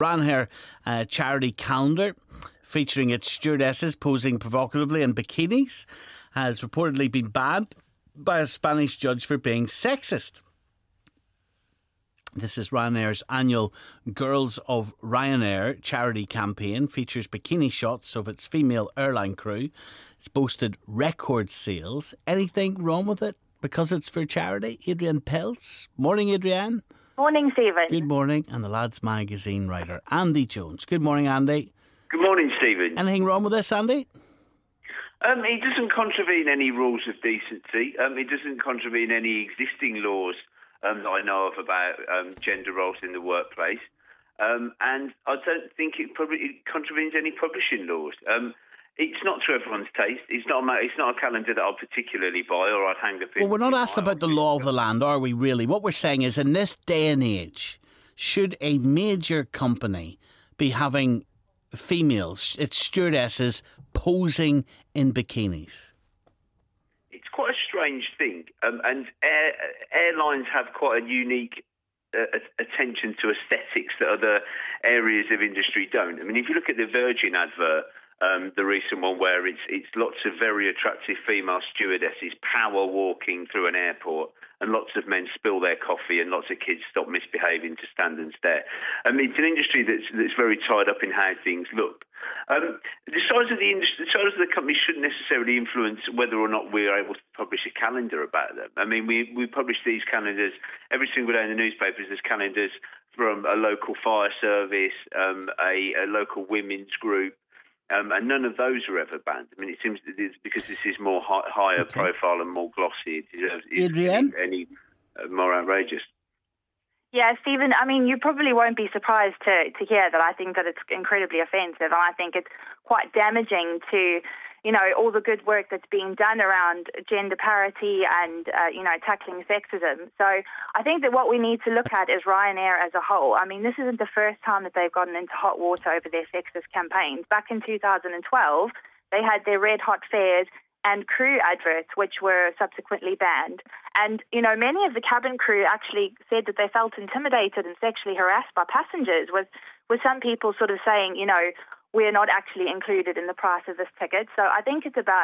Ryanair charity calendar featuring its stewardesses posing provocatively in bikinis has reportedly been banned by a Spanish judge for being sexist. This is Ryanair's annual Girls of Ryanair charity campaign. Features bikini shots of its female airline crew. It's boasted record sales. Anything wrong with it because it's for charity? Adrienne Peltz. Morning, Adrienne. Morning, Stephen. Good morning. And the Lads Magazine writer, Andy Jones. Good morning, Andy. Good morning, Stephen. Anything wrong with this, Andy? It doesn't contravene any rules of decency. It doesn't contravene any existing laws that I know of about gender roles in the workplace. And I don't think it contravenes any publishing laws. It's not to everyone's taste. It's not a calendar that I'll particularly buy or I'd hang up in. Well, we're not asked about the law of the land, are we really? What we're saying is, in this day and age, should a major company be having females, its stewardesses, posing in bikinis? It's quite a strange thing. And airlines have quite a unique attention to aesthetics that other areas of industry don't. I mean, if you look at the Virgin advert, the recent one where it's lots of very attractive female stewardesses power walking through an airport, and lots of men spill their coffee and lots of kids stop misbehaving to stand and stare. I mean, it's an industry that's very tied up in how things look. The size of the industry, the size of the company shouldn't necessarily influence whether or not we're able to publish a calendar about them. I mean, we publish these calendars every single day in the newspapers. There's calendars from a local fire service, a local women's group. And none of those are ever banned. I mean, it seems that it's because this is more higher profile and more glossy. It deserves any more outrageous. Yeah, Stephen, I mean, you probably won't be surprised to hear that I think that it's incredibly offensive. And I think it's quite damaging to, all the good work that's being done around gender parity and, tackling sexism. So I think that what we need to look at is Ryanair as a whole. I mean, this isn't the first time that they've gotten into hot water over their sexist campaigns. Back in 2012, they had their red hot fares and crew adverts, which were subsequently banned. And, many of the cabin crew actually said that they felt intimidated and sexually harassed by passengers, with some people sort of saying, we're not actually included in the price of this ticket. So I think it's about,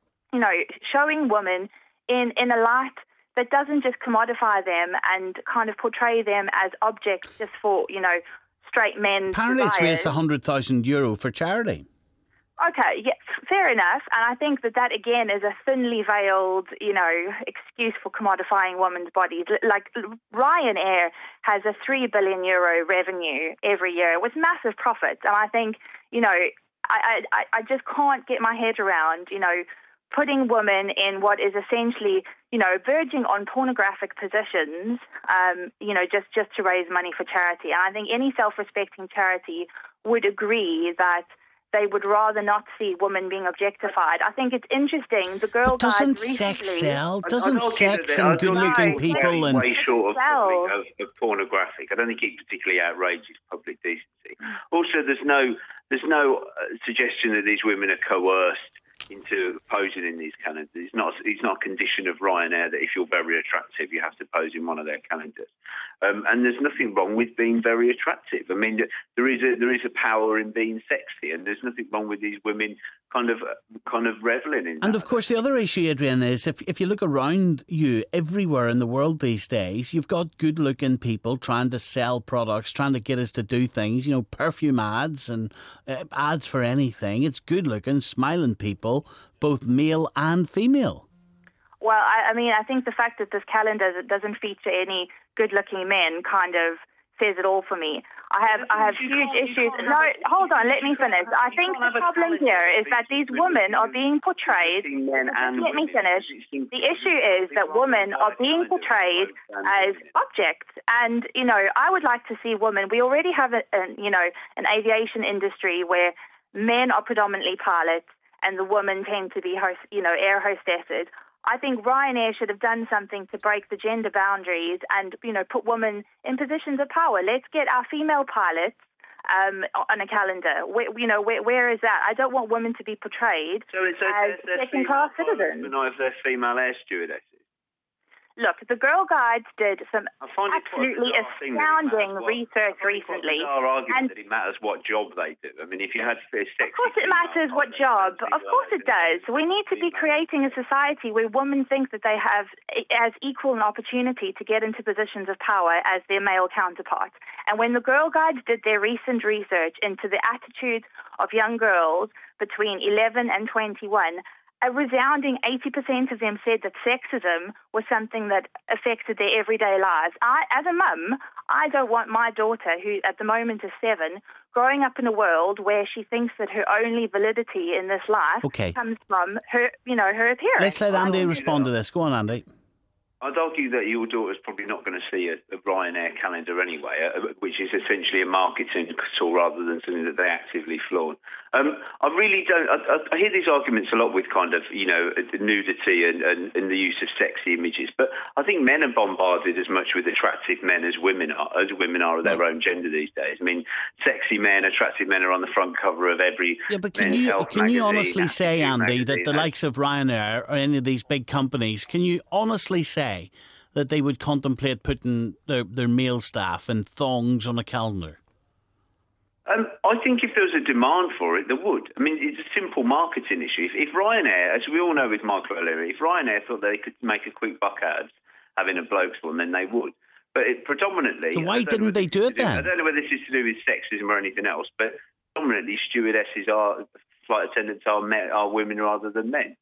showing women in a light that doesn't just commodify them and kind of portray them as objects just for, straight men. Apparently it's raised €100,000 for charity. Okay, yes, fair enough. And I think that again is a thinly veiled, excuse for commodifying women's bodies. Like Ryanair has a €3 billion revenue every year with massive profits. And I think, I just can't get my head around, putting women in what is essentially, verging on pornographic positions, just to raise money for charity. And I think any self-respecting charity would agree that they would rather not see women being objectified. I think it's interesting. The Girl Guide doesn't sex sell? Doesn't sex and good-looking people and way short of pornographic. I don't think it particularly outrages public decency. Also, there's no suggestion that these women are coerced into posing in these calendars. It's not a condition of Ryanair that if you're very attractive, you have to pose in one of their calendars. And there's nothing wrong with being very attractive. I mean, there is a power in being sexy, and there's nothing wrong with these women kind of reveling in that. And of course, the other issue, Adrienne, is if you look around you everywhere in the world these days, you've got good-looking people trying to sell products, trying to get us to do things. Perfume ads and ads for anything. It's good-looking, smiling people, both male and female. Well, I think the fact that this calendar doesn't feature any good-looking men kind of says it all for me. I have huge issues. No, hold on, let me finish. I think the problem here is that these women are being portrayed. Let me finish. The issue is that women are being portrayed as objects, and I would like to see women. We already have an aviation industry where men are predominantly pilots, and the women tend to be air hostesses. I think Ryanair should have done something to break the gender boundaries and, put women in positions of power. Let's get our female pilots on a calendar. Where is that? I don't want women to be portrayed as second-class citizens. Of their female air stewardesses. Look, the Girl Guides did some absolutely astounding research recently. It's our argument that it matters what job they do. I mean, if you had sexy... Of course it matters what job. Of course it does. We need to be creating a society where women think that they have as equal an opportunity to get into positions of power as their male counterparts. And when the Girl Guides did their recent research into the attitudes of young girls between 11 and 21, a resounding 80% of them said that sexism was something that affected their everyday lives. As a mum, I don't want my daughter, who at the moment is 7, growing up in a world where she thinks that her only validity in this life comes from her, her appearance. Let's let Andy respond to this. Go on, Andy. I'd argue that your daughter's probably not going to see a Ryanair calendar anyway, which is essentially a marketing tool rather than something that they actively flaunt. I really don't. I hear these arguments a lot with kind of, nudity and the use of sexy images, but I think men are bombarded as much with attractive men as women are of their own gender these days. I mean, sexy men, attractive men are on the front cover of every. Yeah, but can you honestly say, Andy, that the likes of Ryanair or any of these big companies, can you honestly say that they would contemplate putting their male staff in thongs on a calendar? I think if there was a demand for it, there would. I mean, it's a simple marketing issue. If Ryanair, as we all know with Michael O'Leary, if Ryanair thought they could make a quick buck out of having a blokes one, then they would. But predominantly... So why didn't they do it then? I don't know whether this is to do with sexism or anything else, but predominantly stewardesses flight attendants are women rather than men.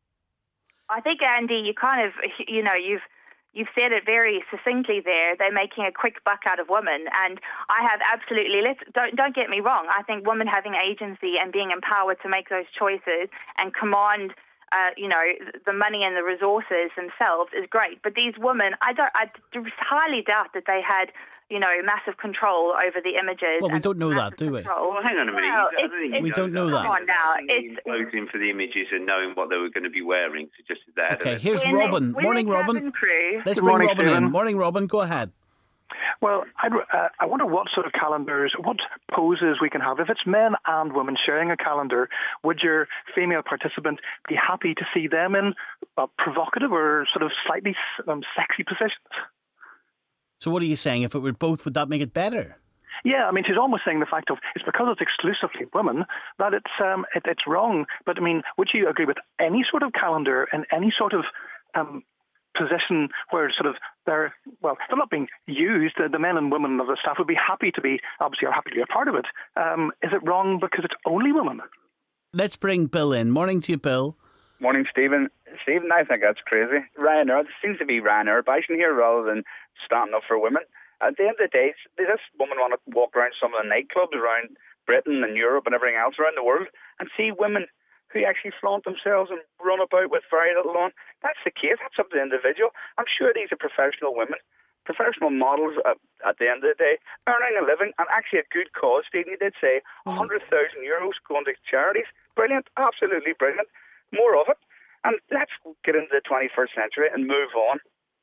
I think, Andy, you kind of, you've said it very succinctly there. They're making a quick buck out of women, and I have absolutely. Don't get me wrong. I think women having agency and being empowered to make those choices and command, the money and the resources themselves is great. But these women, I highly doubt that they had, massive control over the images. Well, we don't know that, do we? Well, hang on a minute. We don't know that. Come on now. It's clothing for the images and knowing what they were going to be wearing. So just that. Okay, here's Robin. Morning, Robin. Let's bring morning, Robin Stephen. in. Morning, Robin. Go ahead. Well, I wonder what sort of calendars, what poses we can have. If it's men and women sharing a calendar, would your female participant be happy to see them in provocative or sort of slightly sexy positions? So what are you saying? If it were both, would that make it better? Yeah, I mean, she's almost saying the fact of it's because it's exclusively women that it's wrong. But I mean, would you agree with any sort of calendar and any sort of position where sort of they're not being used? The men and women of the staff would be happy to be a part of it. Is it wrong because it's only women? Let's bring Bill in. Morning to you, Bill. Morning, Stephen. Stephen, I think that's crazy. Ryanair, it seems to be Ryanair bashing here rather than standing up for women. At the end of the day, this woman want to walk around some of the nightclubs around Britain and Europe and everything else around the world and see women who actually flaunt themselves and run about with very little on. That's the case. That's up to the individual. I'm sure these are professional women, professional models at the end of the day, earning a living and actually a good cause. Stephen, you did say 100,000 euros going to charities. Brilliant. Absolutely brilliant. More of it. And let's get into the 21st century and move on.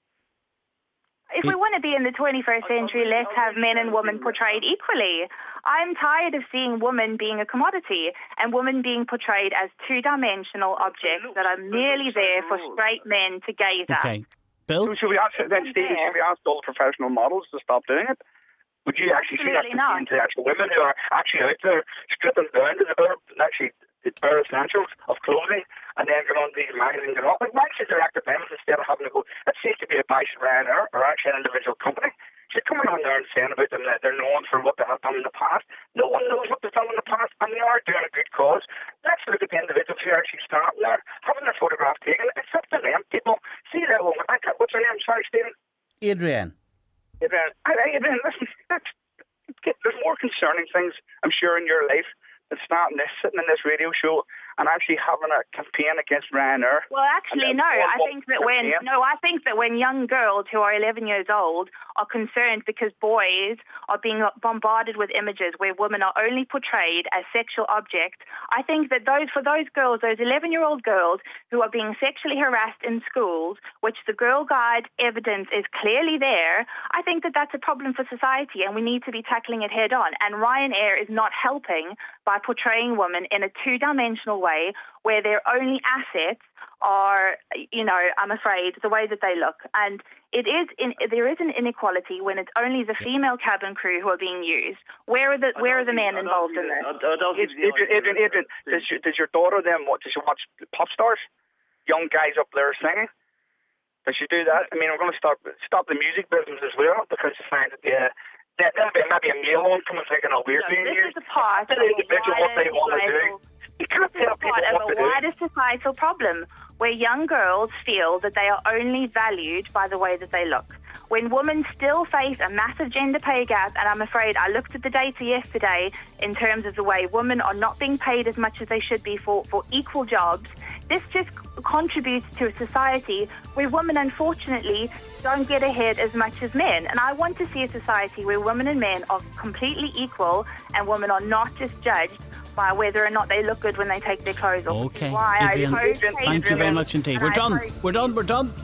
If we want to be in the 21st century, let's have men and women portrayed equally. I'm tired of seeing women being a commodity and women being portrayed as two-dimensional objects that are merely there for straight men to gaze at. Okay. Bill? So should we ask all the professional models to stop doing it? Would you actually see that into actual women who are actually out there stripping down to the bare essentials of clothing and then go on to these magazines and all? Like, why should direct the payments instead of having to go, that seems to be a biased Ryanair or actually an individual company. She's coming on there and saying about them that they're known for what they have done in the past. No one knows what they've done in the past, and they are doing a good cause. Let's look at the individuals who are actually starting there, having their photograph taken. It's up to them, people. See that woman. What's her name? Sorry, Stephen. Adrian, listen, there's more concerning things, I'm sure, in your life than sitting in this radio show and actually having a campaign against Ryanair. Well, actually, no. I think that when young girls who are 11 years old are concerned because boys are being bombarded with images where women are only portrayed as sexual objects, I think that for those girls, those 11-year-old girls who are being sexually harassed in schools, which the Girl Guide evidence is clearly there, I think that that's a problem for society and we need to be tackling it head on. And Ryanair is not helping by portraying women in a two-dimensional way way, where their only assets are, I'm afraid, the way that they look. And there is an inequality when it's only the female cabin crew who are being used. Where are the men involved in this? Adrian, does your daughter then does she watch pop stars? Young guys up there singing? Does she do that? I mean, we're going to stop the music business as well, because you find that maybe a male one coming thinking, we're being used. This is a part of what they want to do. You can't tell people what to do. A wider societal problem where young girls feel that they are only valued by the way that they look. When women still face a massive gender pay gap, and I'm afraid I looked at the data yesterday in terms of the way women are not being paid as much as they should be for equal jobs, this just contributes to a society where women, unfortunately, don't get ahead as much as men. And I want to see a society where women and men are completely equal, and women are not just judged by whether or not they look good when they take their clothes off. Okay, Vivian, thank you very much indeed. We're done.